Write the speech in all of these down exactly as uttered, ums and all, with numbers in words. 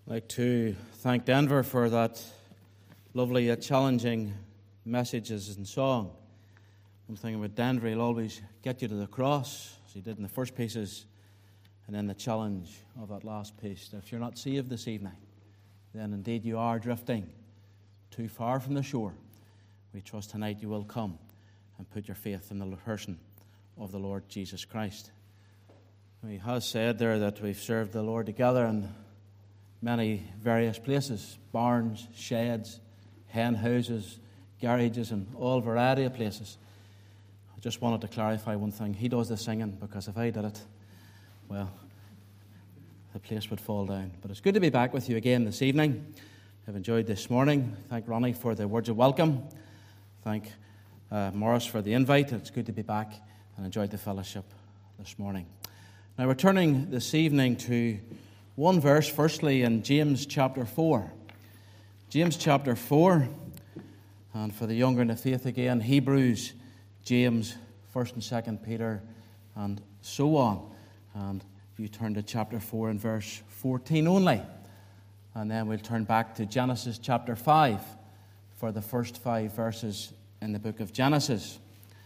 I'd like to thank Denver for that lovely yet challenging messages and song. One thing about Denver, he'll always get you to the cross, as he did in the first pieces, and then the challenge of that last piece. If you're not saved this evening, then indeed you are drifting too far from the shore. We trust tonight you will come and put your faith in the person of the Lord Jesus Christ. He has said there that we've served the Lord together in many various places, barns, sheds, hen houses, garages, and all variety of places. I just wanted to clarify one thing. He does the singing, because if I did it, well, the place would fall down. But it's good to be back with you again this evening. I've enjoyed this morning. Thank Ronnie for the words of welcome. Thank uh, Morris for the invite. It's good to be back and enjoyed the fellowship this morning. Now we're turning this evening to one verse, firstly in James chapter four. James chapter four, and for the younger in the faith again, Hebrews, James, first and second Peter, and so on. And you turn to chapter four and verse fourteen only. And then we'll turn back to Genesis chapter five for the first five verses in the book of Genesis.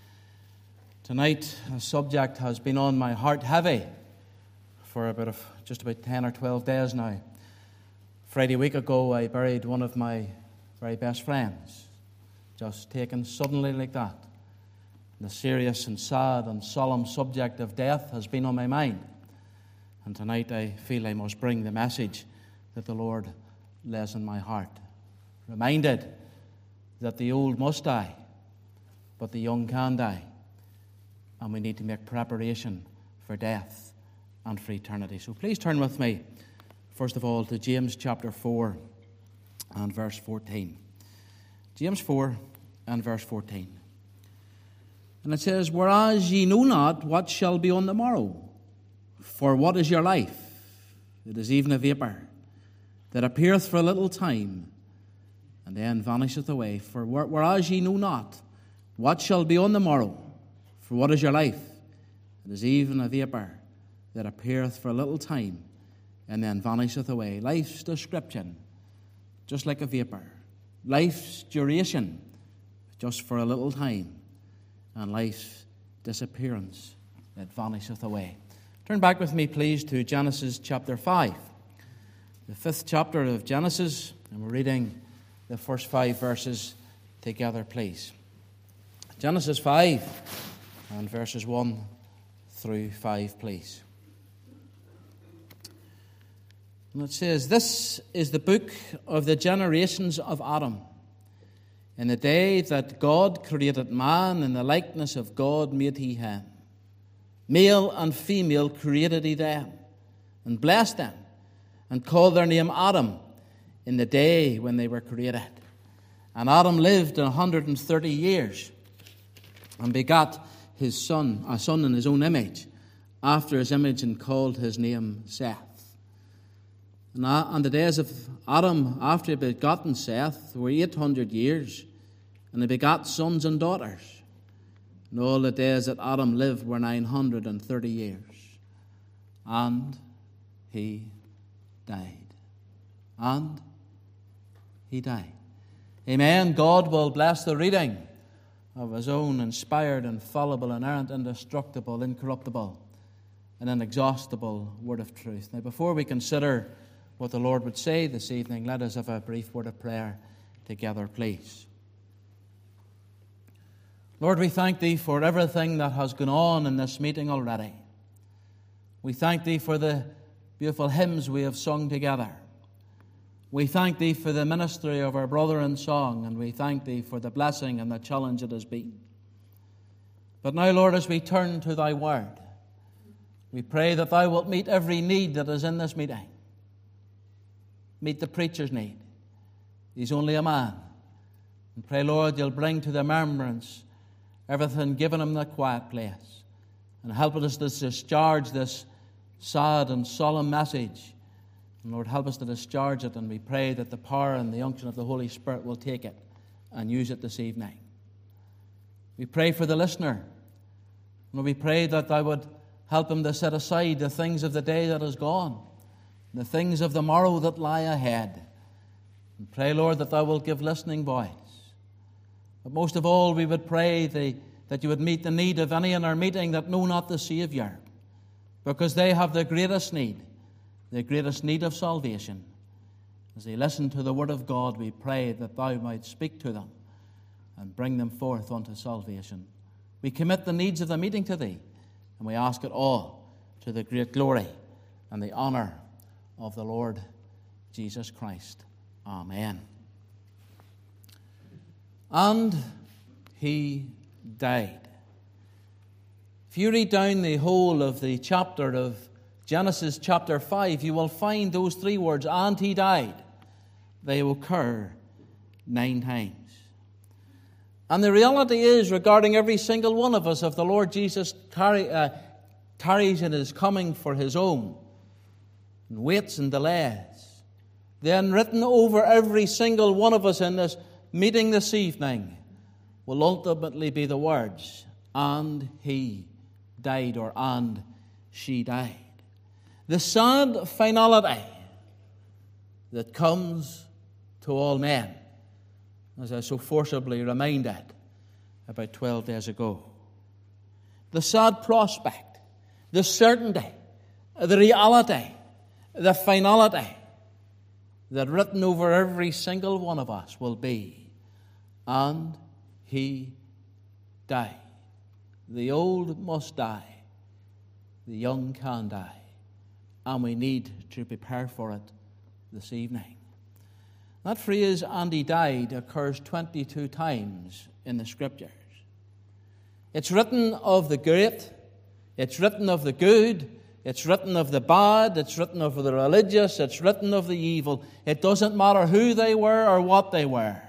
Tonight, a subject has been on my heart heavy for about a, just about ten or twelve days now. Friday week ago, I buried one of my very best friends, just taken suddenly like that. The serious and sad and solemn subject of death has been on my mind. And tonight I feel I must bring the message that the Lord lays in my heart. Reminded that the old must die, but the young can die. And we need to make preparation for death and for eternity. So please turn with me, first of all, to James chapter four and verse fourteen. James four and verse fourteen. And it says, "Whereas ye know not what shall be on the morrow, for what is your life? It is even a vapour, that appeareth for a little time, and then vanisheth away. For whereas ye know not what shall be on the morrow, for what is your life? It is even a vapour, that appeareth for a little time, and then vanisheth away." Life's description, just like a vapour. Life's duration, just for a little time. And life's disappearance, it vanisheth away. Turn back with me, please, to Genesis chapter five. The fifth chapter of Genesis, and we're reading the first five verses together, please. Genesis five, and verses one through five, please. And it says, "This is the book of the generations of Adam. In the day that God created man, in the likeness of God made he him. Male and female created he them, and blessed them, and called their name Adam in the day when they were created. And Adam lived a hundred and thirty years, and begat his son, a son in his own image, after his image, and called his name Seth. And on the days of Adam, after he had begotten Seth, were eight hundred years, and he begat sons and daughters. And all the days that Adam lived were nine hundred and thirty years. And he died. And he died." Amen. God will bless the reading of his own inspired, infallible, inerrant, indestructible, incorruptible, and inexhaustible word of truth. Now, before we consider what the Lord would say this evening, let us have a brief word of prayer together, please. Lord, we thank Thee for everything that has gone on in this meeting already. We thank Thee for the beautiful hymns we have sung together. We thank Thee for the ministry of our brother in song, and we thank Thee for the blessing and the challenge it has been. But now, Lord, as we turn to Thy word, we pray that Thou wilt meet every need that is in this meeting. Meet the preacher's need. He's only a man. And pray, Lord, You'll bring to the remembrance everything given him in that quiet place, and help us to discharge this sad and solemn message. And Lord, help us to discharge it, and we pray that the power and the unction of the Holy Spirit will take it and use it this evening. We pray for the listener. Lord, we pray that Thou would help him to set aside the things of the day that is gone, the things of the morrow that lie ahead. And pray, Lord, that thou wilt give listening voice. But most of all, we would pray the, that you would meet the need of any in our meeting that know not the Saviour, because they have the greatest need, the greatest need of salvation. As they listen to the word of God, we pray that thou might speak to them and bring them forth unto salvation. We commit the needs of the meeting to thee, and we ask it all to the great glory and the honor of the Lord Jesus Christ. Amen. And he died. If you read down the whole of the chapter of Genesis chapter five, you will find those three words, and he died. They occur nine times. And the reality is, regarding every single one of us, if the Lord Jesus tarry, uh, tarries in his coming for his own, and waits and delays, then written over every single one of us in this meeting this evening will ultimately be the words, and he died, or and she died. The sad finality that comes to all men, as I so forcibly reminded about twelve days ago. The sad prospect, the certainty, the reality, the finality that written over every single one of us will be, and he died. The old must die. The young can die. And we need to prepare for it this evening. That phrase, and he died, occurs twenty-two times in the Scriptures. It's written of the great, it's written of the good, it's written of the bad, it's written of the religious, it's written of the evil. It doesn't matter who they were or what they were.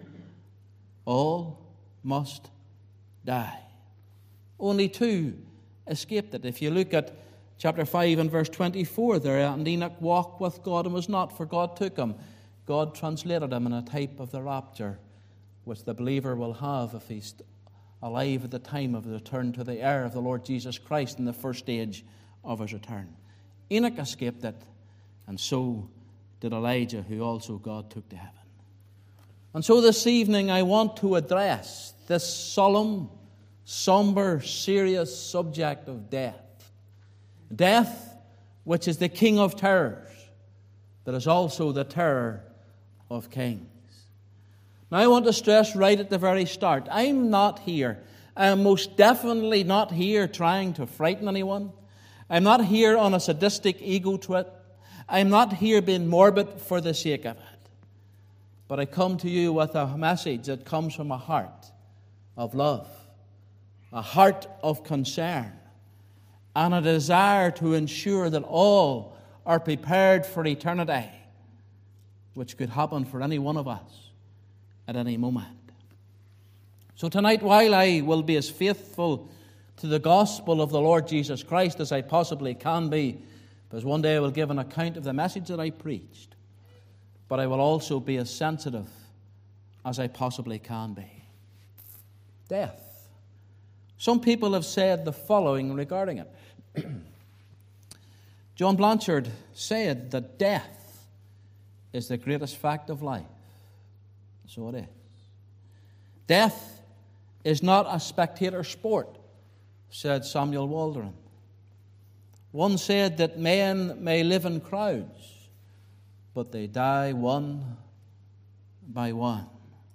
All must die. Only two escaped it. If you look at chapter five and verse twenty-four there, and Enoch walked with God and was not, for God took him. God translated him in a type of the rapture, which the believer will have if he's alive at the time of the return to the air of the Lord Jesus Christ in the first stage of his return. Enoch escaped it, and so did Elijah, who also God took to heaven. And so this evening I want to address this solemn, somber, serious subject of death. Death, which is the king of terrors, but is also the terror of kings. Now I want to stress right at the very start, I'm not here, I am most definitely not here trying to frighten anyone. I'm not here on a sadistic ego trip. I'm not here being morbid for the sake of it. But I come to you with a message that comes from a heart of love, a heart of concern, and a desire to ensure that all are prepared for eternity, which could happen for any one of us at any moment. So tonight, while I will be as faithful to the gospel of the Lord Jesus Christ as I possibly can be, because one day I will give an account of the message that I preached, but I will also be as sensitive as I possibly can be. Death. Some people have said the following regarding it. John Blanchard said that death is the greatest fact of life. So it is. Death is not a spectator sport, said Samuel Waldron. One said that men may live in crowds, but they die one by one.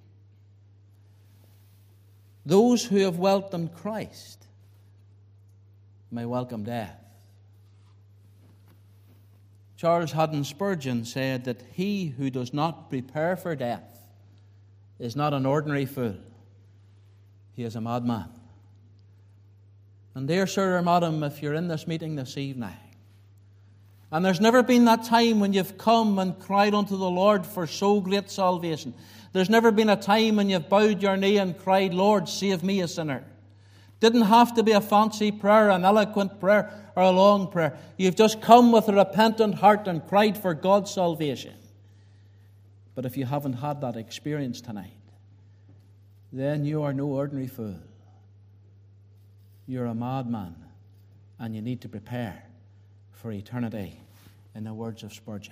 Those who have welcomed Christ may welcome death. Charles Haddon Spurgeon said that he who does not prepare for death is not an ordinary fool. He is a madman. And dear sir or madam, if you're in this meeting this evening, and there's never been that time when you've come and cried unto the Lord for so great salvation. There's never been a time when you've bowed your knee and cried, Lord, save me a sinner. Didn't have to be a fancy prayer, an eloquent prayer, or a long prayer. You've just come with a repentant heart and cried for God's salvation. But if you haven't had that experience tonight, then you are no ordinary fool. You're a madman, and you need to prepare for eternity in the words of Spurgeon.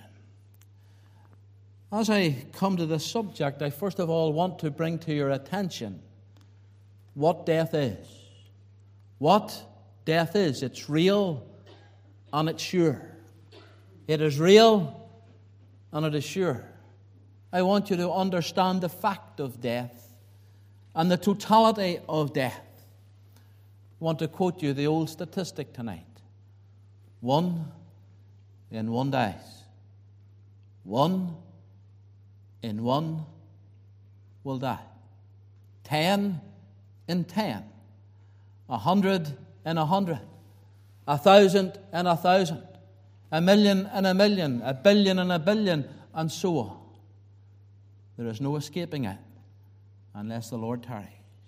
As I come to this subject, I first of all want to bring to your attention what death is. What death is. It's real and it's sure. It is real and it is sure. I want you to understand the fact of death and the totality of death. I want to quote you the old statistic tonight. One in one dies. One in one will die. Ten in ten. A hundred in a hundred. A thousand in a thousand. A million in a million. A billion in a billion. And so on. There is no escaping it unless the Lord tarries.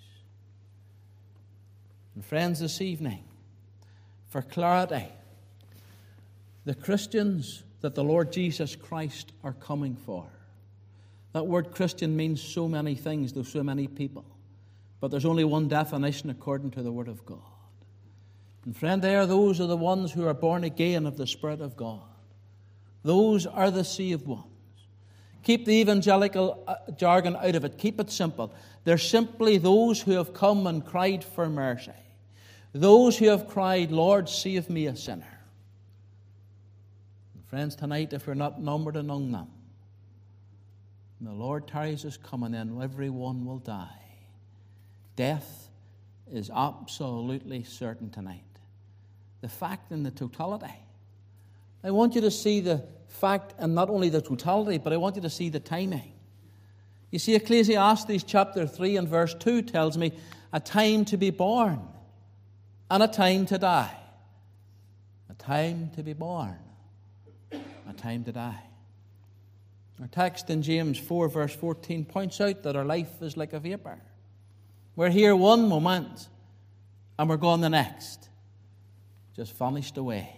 And friends, this evening, for clarity, the Christians that the Lord Jesus Christ are coming for. That word Christian means so many things to so many people. But there's only one definition according to the Word of God. And friend, they are those are the ones who are born again of the Spirit of God. Those are the saved ones. Keep the evangelical jargon out of it. Keep it simple. They're simply those who have come and cried for mercy. Those who have cried, Lord, save me a sinner. And friends, tonight, if you're not numbered among them, the Lord tarries is coming in, everyone will die. Death is absolutely certain tonight. The fact and the totality. I want you to see the fact and not only the totality, but I want you to see the timing. You see, Ecclesiastes chapter three and verse two tells me a time to be born and a time to die. A time to be born, a time to die. Our text in James four verse fourteen points out that our life is like a vapor. We're here one moment and we're gone the next. Just vanished away.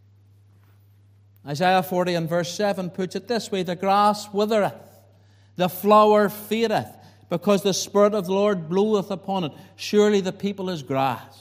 Isaiah forty and verse seven puts it this way: the grass withereth, the flower fadeth, because the Spirit of the Lord bloweth upon it. Surely the people is grass.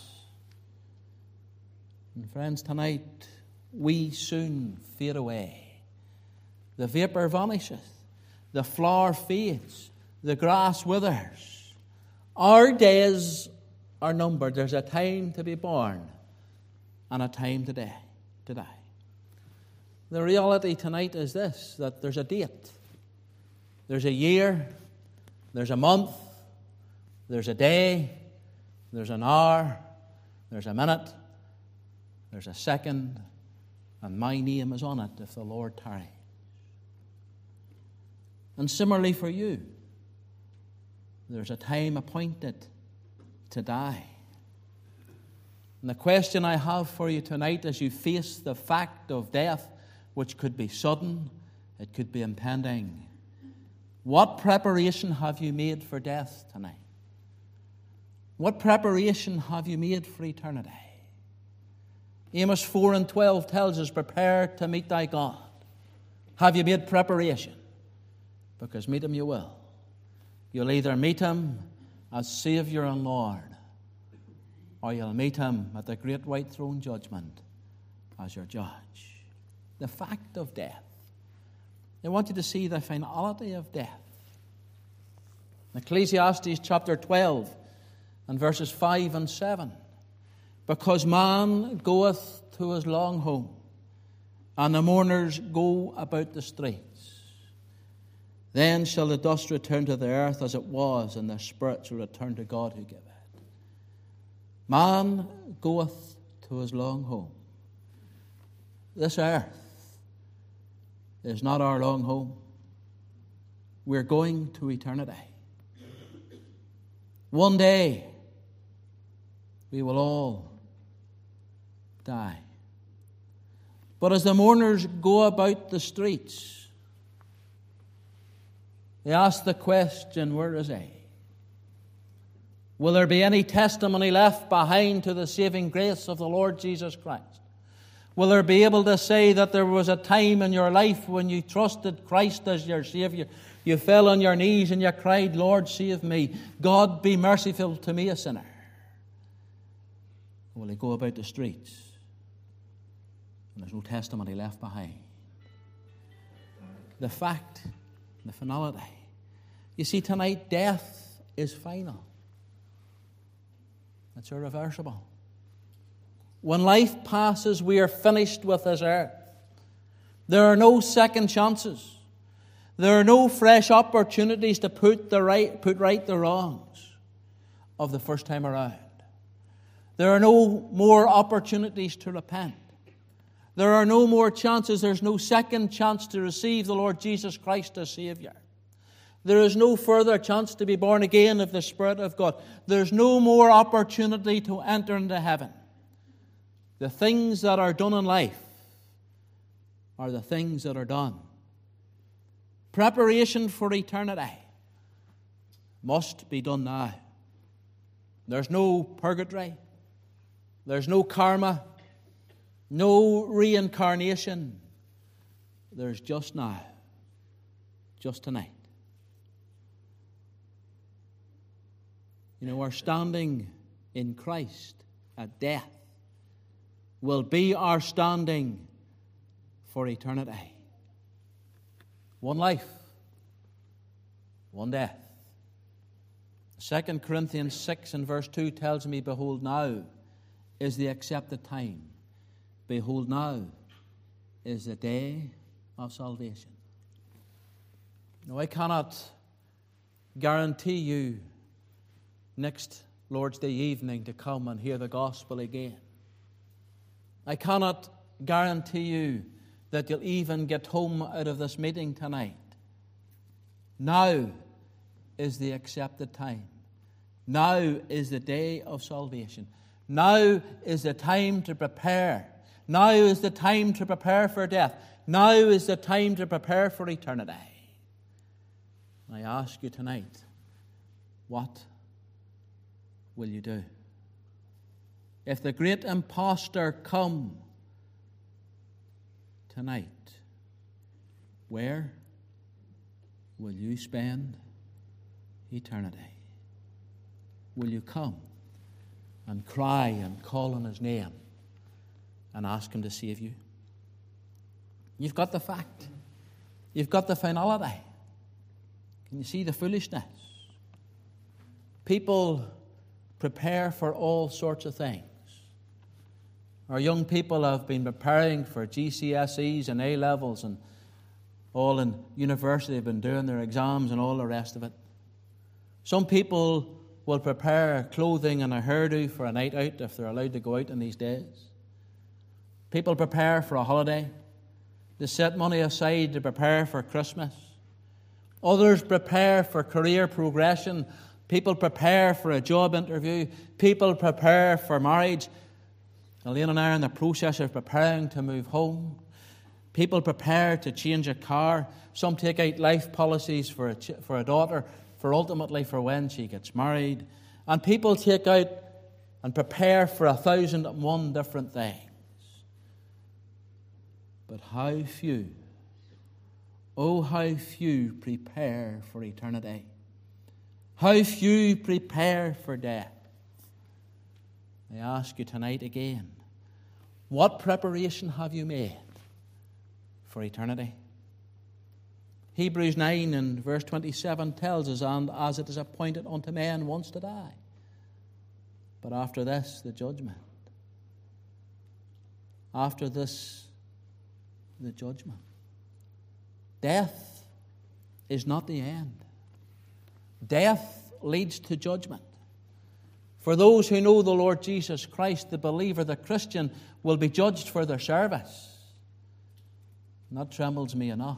And friends, tonight we soon fade away. The vapor vanisheth, the flower fades, the grass withers. Our days are numbered. There's a time to be born and a time to die. To die. The reality tonight is this, that there's a date. There's a year, there's a month, there's a day, there's an hour, there's a minute, there's a second, and my name is on it if the Lord tarries. And similarly for you, there's a time appointed to die. And the question I have for you tonight as you face the fact of death, which could be sudden, it could be impending. What preparation have you made for death tonight? What preparation have you made for eternity? Amos four and twelve tells us, prepare to meet thy God. Have you made preparation? Because meet him you will. You'll either meet him as Savior and Lord, or you'll meet him at the great white throne judgment as your judge. The fact of death. I want you to see the finality of death. Ecclesiastes chapter twelve and verses five and seven. Because man goeth to his long home, and the mourners go about the streets. Then shall the dust return to the earth as it was, and the spirit shall return to God who gave it. Man goeth to his long home. This earth is not our long home. We're going to eternity. One day, we will all die. But as the mourners go about the streets, they ask the question, where is he? Will there be any testimony left behind to the saving grace of the Lord Jesus Christ? Will there be able to say that there was a time in your life when you trusted Christ as your Savior? You fell on your knees and you cried, Lord, save me. God, be merciful to me, a sinner. Will he go about the streets and there's no testimony left behind? the fact, the finality. You see, tonight, death is final. It's irreversible. When life passes, we are finished with this earth. There are no second chances. There are no fresh opportunities to put the right, put right the wrongs of the first time around. There are no more opportunities to repent. There are no more chances. There's no second chance to receive the Lord Jesus Christ as Savior. There is no further chance to be born again of the Spirit of God. There's no more opportunity to enter into heaven. The things that are done in life are the things that are done. Preparation for eternity must be done now. There's no purgatory. There's no karma. No reincarnation. There's just now. Just tonight. You know, our standing in Christ at death will be our standing for eternity. One life, one death. Second Corinthians six and verse two tells me, behold, now is the accepted time. Behold, now is the day of salvation. Now, I cannot guarantee you next Lord's Day evening to come and hear the gospel again. I cannot guarantee you that you'll even get home out of this meeting tonight. Now is the accepted time. Now is the day of salvation. Now is the time to prepare. Now is the time to prepare for death. Now is the time to prepare for eternity. I ask you tonight, what will you do? If the great impostor come tonight, where will you spend eternity? Will you come and cry and call on His name and ask Him to save you? You've got the fact. You've got the finality. Can you see the foolishness? People prepare for all sorts of things. Our young people have been preparing for G C S Es and A-levels and all in university, have been doing their exams and all the rest of it. Some people will prepare clothing and a hairdo for a night out if they're allowed to go out in these days. People prepare for a holiday. They set money aside to prepare for Christmas. Others prepare for career progression. People prepare for a job interview. People prepare for marriage. Elaine and I are in the process of preparing to move home. People prepare to change a car. Some take out life policies for a, ch- for a daughter, for ultimately for when she gets married. And people take out and prepare for a thousand and one different things. But how few, oh how few prepare for eternity. How few prepare for death. I ask you tonight again, what preparation have you made for eternity? Hebrews nine and verse twenty-seven tells us, and as it is appointed unto men once to die, but after this the judgment. After this the judgment. Death is not the end. Death leads to judgment. For those who know the Lord Jesus Christ, the believer, the Christian, will be judged for their service. And that trembles me enough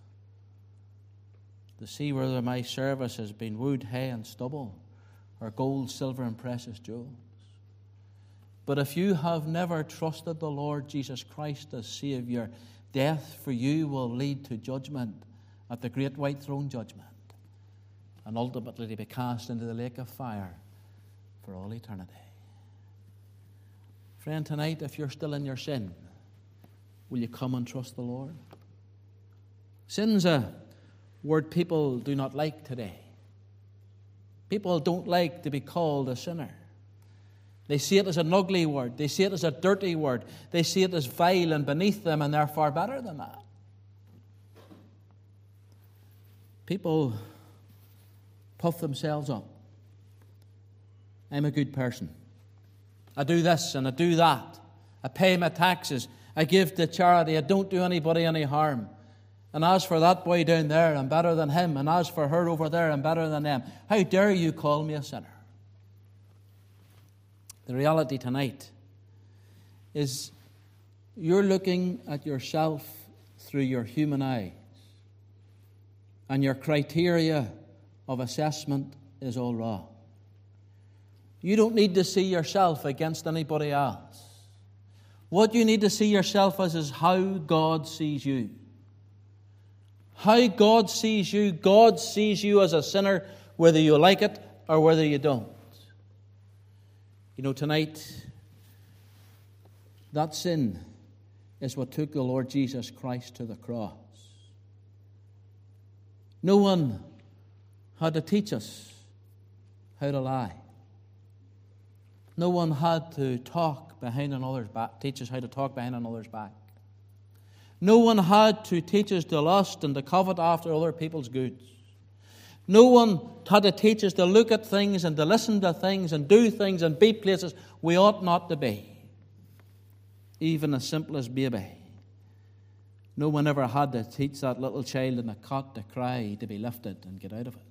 to see whether my service has been wood, hay, and stubble, or gold, silver, and precious jewels. But if you have never trusted the Lord Jesus Christ as Savior, death for you will lead to judgment at the great white throne judgment, and ultimately to be cast into the lake of fire for all eternity. Friend, tonight, if you're still in your sin, will you come and trust the Lord? Sin's a word people do not like today. People don't like to be called a sinner. They see it as an ugly word. They see it as a dirty word. They see it as vile and beneath them, and they're far better than that. people puff themselves up. I'm a good person. I do this and I do that. I pay my taxes. I give to charity. I don't do anybody any harm. And as for that boy down there, I'm better than him. And as for her over there, I'm better than them. How dare you call me a sinner? The reality tonight is you're looking at yourself through your human eyes. And your criteria of assessment is all wrong. You don't need to see yourself against anybody else. What you need to see yourself as is how God sees you. How God sees you. God sees you as a sinner, whether you like it or whether you don't. You know, tonight, that sin is what took the Lord Jesus Christ to the cross. No one had to teach us how to lie. No one had to talk behind another's back, teach us how to talk behind another's back. No one had to teach us to lust and to covet after other people's goods. No one had to teach us to look at things and to listen to things and do things and be places we ought not to be. Even as simple as baby. No one ever had to teach that little child in a cot to cry to be lifted and get out of it.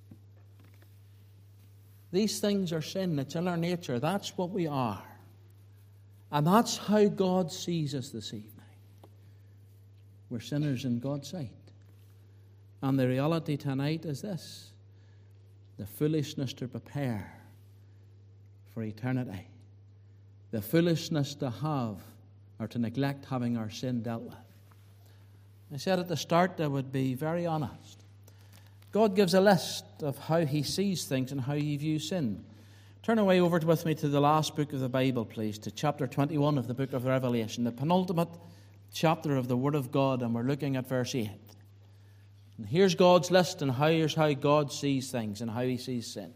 These things are sin. It's in our nature. That's what we are. And that's how God sees us this evening. We're sinners in God's sight. And the reality tonight is this: the foolishness to prepare for eternity. The foolishness to have or to neglect having our sin dealt with. I said at the start I would be very honest. God gives a list of how He sees things and how He views sin. Turn away over with me to the last book of the Bible, please, to chapter twenty-one of the book of Revelation, the penultimate chapter of the Word of God, and we're looking at verse eight. And here's God's list, and here's how God sees things and how He sees sin.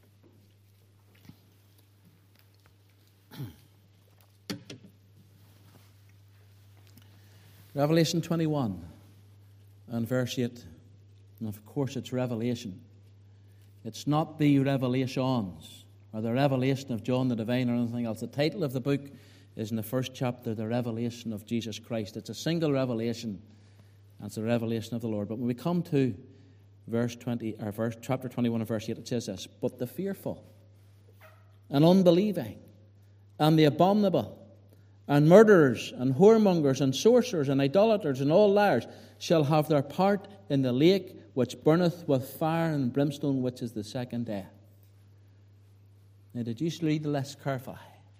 Revelation twenty-one and verse eight. And of course it's Revelation. It's not the Revelations or the revelation of John the Divine or anything else. The title of the book is in the first chapter, The Revelation of Jesus Christ. It's a single revelation. And it's the revelation of the Lord. But when we come to verse twenty, or verse, chapter twenty-one and verse eight, it says this: "But the fearful and unbelieving and the abominable and murderers and whoremongers and sorcerers and idolaters and all liars shall have their part in the lake which burneth with fire and brimstone, which is the second death." Now, did you read the list carefully?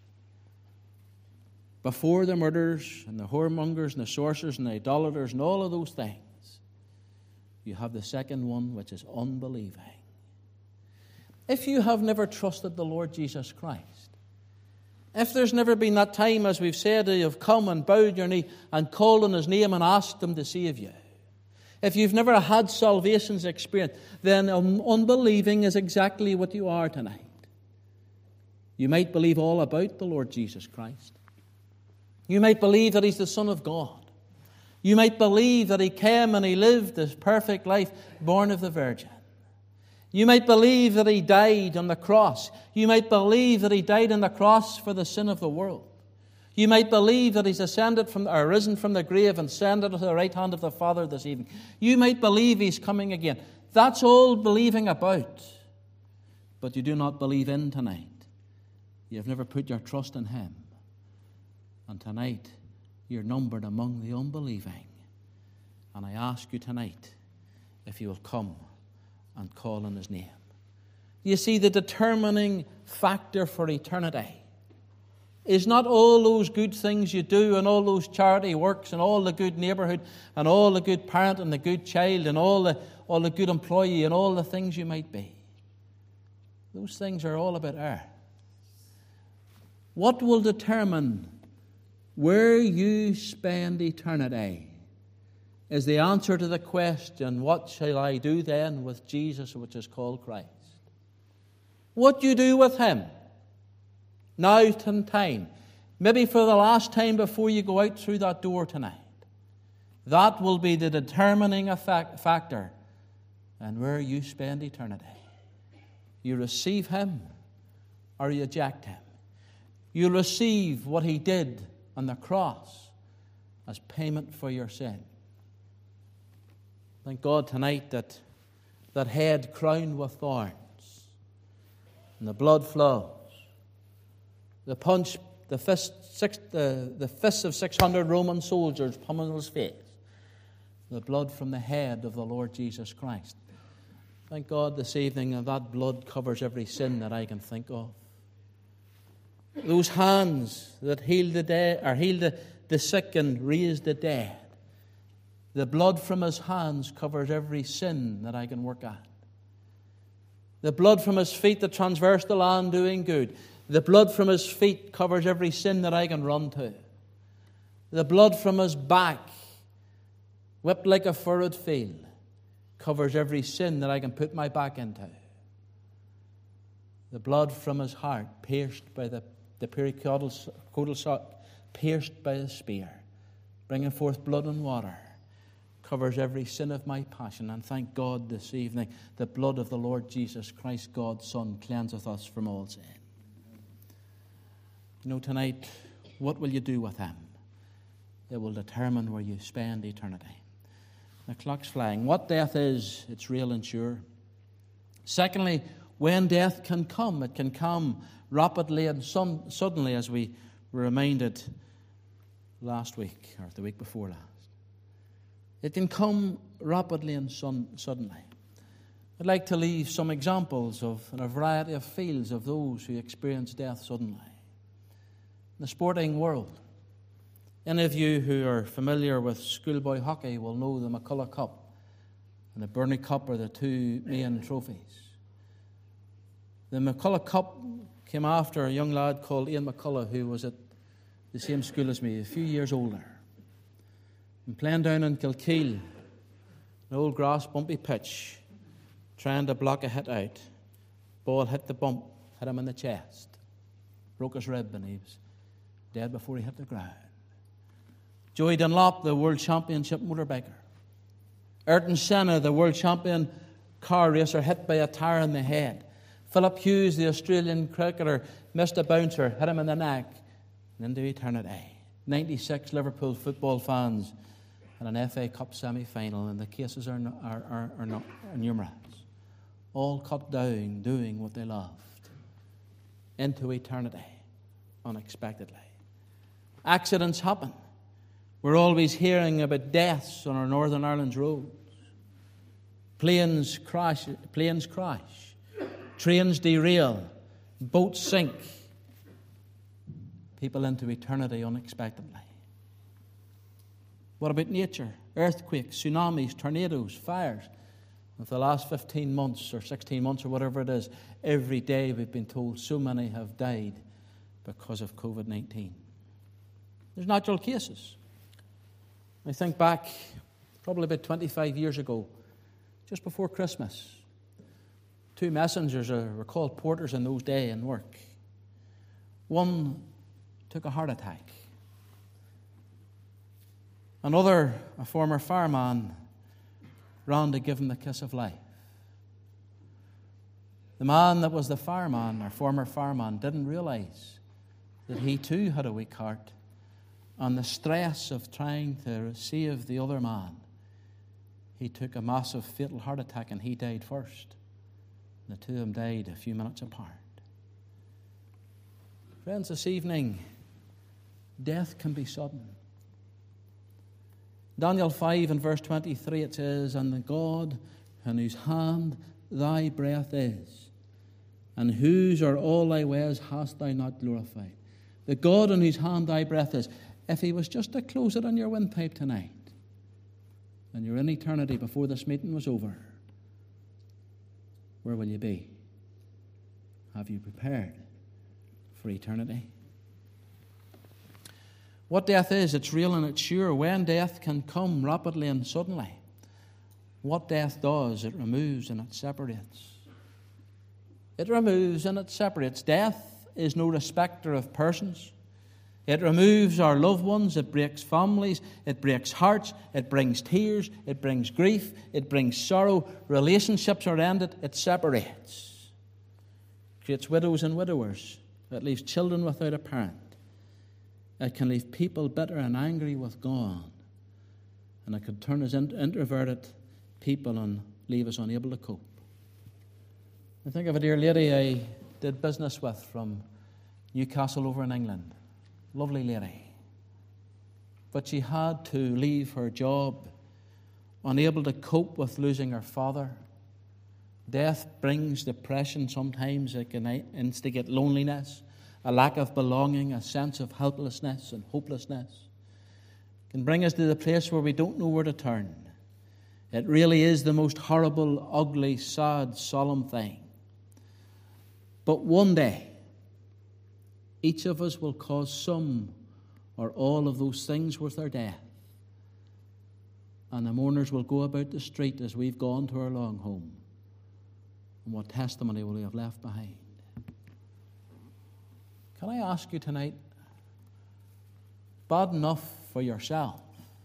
Before the murderers and the whoremongers and the sorcerers and the idolaters and all of those things, you have the second one, which is unbelieving. If you have never trusted the Lord Jesus Christ, if there's never been that time, as we've said, that you've come and bowed your knee and called on His name and asked Him to save you, if you've never had salvation's experience, then unbelieving is exactly what you are tonight. You might believe all about the Lord Jesus Christ. You might believe that He's the Son of God. You might believe that He came and He lived this perfect life, born of the Virgin. You might believe that He died on the cross. You might believe that He died on the cross for the sin of the world. You might believe that He's ascended from, or risen from the grave and ascended to the right hand of the Father this evening. You might believe He's coming again. That's all believing about. But you do not believe in tonight. You have never put your trust in Him. And tonight, you're numbered among the unbelieving. And I ask you tonight if you will come and call on His name. You see, the determining factor for eternity is not all those good things you do and all those charity works and all the good neighbourhood and all the good parent and the good child and all the, all the good employee and all the things you might be. Those things are all about earth. What will determine where you spend eternity is the answer to the question, what shall I do then with Jesus, which is called Christ? What you do with Him, now in time, maybe for the last time before you go out through that door tonight, that will be the determining effect, factor and where you spend eternity. You receive him or you reject him. You receive what he did on the cross as payment for your sin. Thank God tonight that that head crowned with thorns and the blood flows. The punch, the fist, six, the, the fists of six hundred Roman soldiers pummel his face. The blood from the head of the Lord Jesus Christ. Thank God this evening that that blood covers every sin that I can think of. Those hands that healed the dead, or healed the, the sick and raised the dead. The blood from his hands covers every sin that I can work at. The blood from his feet that traversed the land doing good. The blood from his feet covers every sin that I can run to. The blood from his back, whipped like a furrowed field, covers every sin that I can put my back into. The blood from his heart, pierced by the, the pericardial sock, pierced by the spear, bringing forth blood and water, covers every sin of my passion. And thank God this evening, the blood of the Lord Jesus Christ, God's Son, cleanseth us from all sin. You know, tonight, what will you do with him? It will determine where you spend eternity. The clock's flying. What death is, it's real and sure. Secondly, when death can come, it can come rapidly and some, suddenly, as we were reminded last week, or the week before last. It can come rapidly and sun, suddenly. I'd like to leave some examples of, in a variety of fields, of those who experience death suddenly. In the sporting world, any of you who are familiar with schoolboy hockey will know the McCullough Cup and the Bernie Cup are the two main trophies. The McCullough Cup came after a young lad called Ian McCullough, who was at the same school as me, a few years older. And playing down in Kilkeel, an old grass bumpy pitch, trying to block a hit out. Ball hit the bump, hit him in the chest, broke his rib, and he was dead before he hit the ground. Joey Dunlop, the world championship motorbiker. Ayrton Senna, the world champion car racer, hit by a tire in the head. Philip Hughes, the Australian cricketer, missed a bouncer, hit him in the neck, and into eternity. ninety-six Liverpool football fans in an F A Cup semi-final, and the cases are, are, are, are, not, are numerous. All cut down doing what they loved. Into eternity, unexpectedly. Accidents happen. We're always hearing about deaths on our Northern Ireland's roads. Planes crash, planes crash. Trains derail. Boats sink. People into eternity unexpectedly. What about nature? Earthquakes, tsunamis, tornadoes, fires. For the last fifteen months or sixteen months or whatever it is, every day we've been told so many have died because of covid nineteen. There's natural cases. I think back probably about twenty-five years ago, just before Christmas, two messengers were called porters in those days in work. One took a heart attack. Another, a former fireman, ran to give him the kiss of life. The man that was the fireman, or former fireman, didn't realize that he too had a weak heart. And the stress of trying to save the other man, he took a massive fatal heart attack and he died first. The two of them died a few minutes apart. Friends, this evening, death can be sudden. Daniel five and verse twenty-three, it says, "And the God in whose hand thy breath is, and whose are all thy ways, hast thou not glorified." The God in whose hand thy breath is. If he was just to close it on your windpipe tonight, and you're in eternity before this meeting was over, where will you be? Have you prepared for eternity? What death is, it's real and it's sure. When death can come rapidly and suddenly, what death does, it removes and it separates. It removes and it separates. Death is no respecter of persons. It removes our loved ones. It breaks families. It breaks hearts. It brings tears. It brings grief. It brings sorrow. Relationships are ended. It separates. It creates widows and widowers. It leaves children without a parent. It can leave people bitter and angry with God. And it can turn us into introverted people and leave us unable to cope. I think of a dear lady I did business with from Newcastle over in England. Lovely lady. But she had to leave her job, unable to cope with losing her father. Death brings depression sometimes. It can instigate loneliness, a lack of belonging, a sense of helplessness and hopelessness. It can bring us to the place where we don't know where to turn. It really is the most horrible, ugly, sad, solemn thing. But one day, each of us will cause some or all of those things with our death. And the mourners will go about the street as we've gone to our long home. And what testimony will we have left behind? Can I ask you tonight, bad enough for yourself,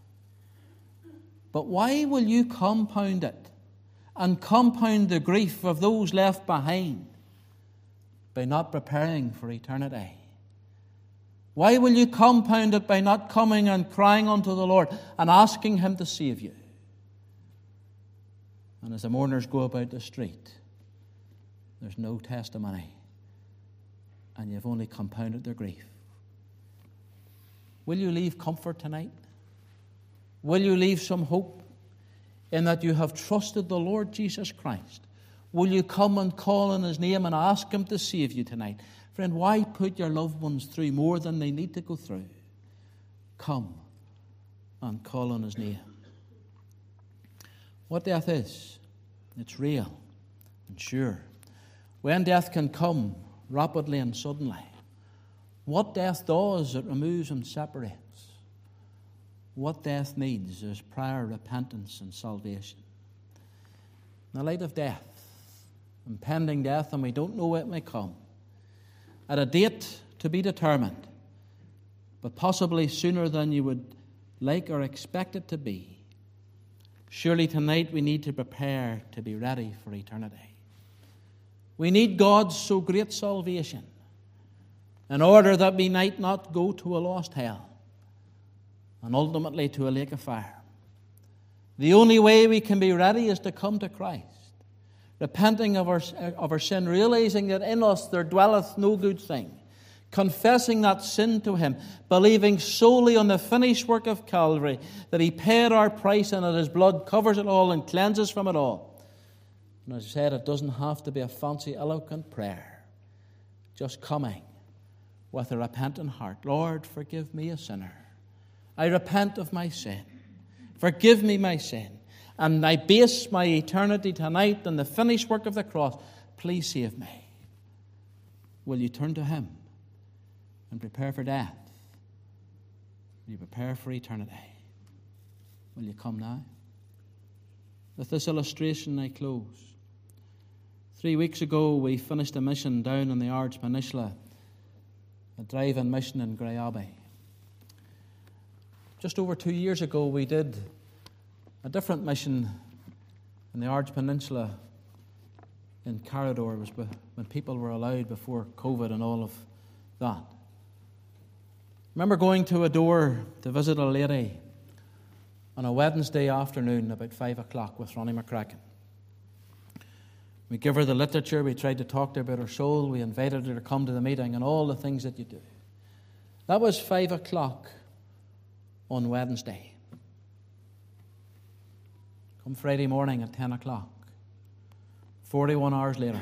but why will you compound it and compound the grief of those left behind by not preparing for eternity? Why will you compound it by not coming and crying unto the Lord and asking Him to save you? And as the mourners go about the street, there's no testimony, and you've only compounded their grief. Will you leave comfort tonight? Will you leave some hope in that you have trusted the Lord Jesus Christ? Will you come and call on His name and ask Him to save you tonight? Friend, why put your loved ones through more than they need to go through? Come and call on His name. What death is, it's real and sure. When death can come rapidly and suddenly, what death does, it removes and separates. What death needs is prior repentance and salvation. In the light of death, impending death, and we don't know when it may come, at a date to be determined, but possibly sooner than you would like or expect it to be, surely tonight we need to prepare to be ready for eternity. We need God's so great salvation in order that we might not go to a lost hell and ultimately to a lake of fire. The only way we can be ready is to come to Christ, repenting of our, of our sin, realizing that in us there dwelleth no good thing, confessing that sin to Him, believing solely on the finished work of Calvary, that He paid our price and that His blood covers it all and cleanses from it all. And as I said, it doesn't have to be a fancy, eloquent prayer. Just coming with a repentant heart. Lord, forgive me a sinner. I repent of my sin. Forgive me my sin. And I base my eternity tonight on the finished work of the cross. Please save me. Will you turn to Him and prepare for death? Will you prepare for eternity? Will you come now? With this illustration, I close. Three weeks ago, we finished a mission down on the Ards Peninsula, a drive-in mission in Grey Abbey. Just over two years ago, we did a different mission in the Ards Peninsula in Carrador. It was when people were allowed before COVID and all of that. I remember going to a door to visit a lady on a Wednesday afternoon about five o'clock with Ronnie McCracken. We give her the literature, we tried to talk to her about her soul, we invited her to come to the meeting and all the things that you do. That was five o'clock on Wednesday. Come Friday morning at ten o'clock, forty-one hours later,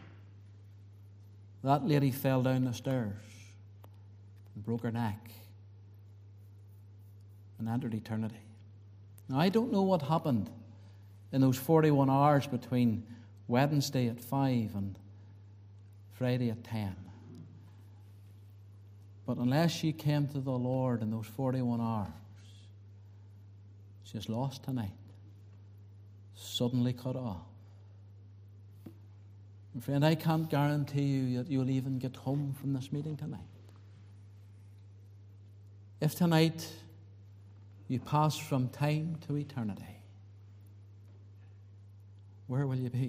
that lady fell down the stairs and broke her neck and entered eternity. Now, I don't know what happened in those forty-one hours between Wednesday at five and Friday at ten. But unless she came to the Lord in those forty-one hours, she's lost tonight. Suddenly cut off. And friend, I can't guarantee you that you'll even get home from this meeting tonight. If tonight you pass from time to eternity, where will you be?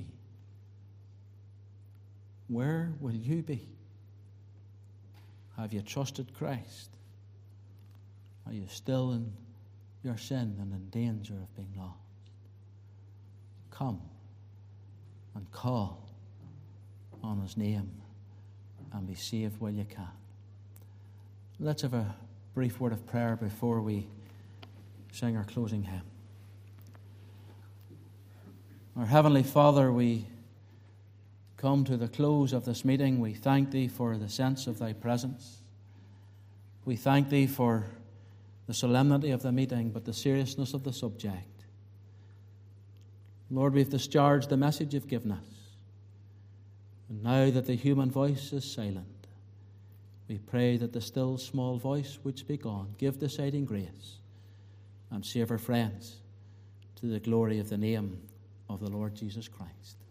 Where will you be? Have you trusted Christ? Are you still in your sin and in danger of being lost? Come and call on His name and be saved while you can. Let's have a brief word of prayer before we sing our closing hymn. Our Heavenly Father, we come to the close of this meeting. We thank Thee for the sense of Thy presence. We thank Thee for the solemnity of the meeting, but the seriousness of the subject. Lord, we've discharged the message You've given us. And now that the human voice is silent, we pray that the still small voice would speak on, give deciding grace, and save our friends to the glory of the name of the Lord Jesus Christ.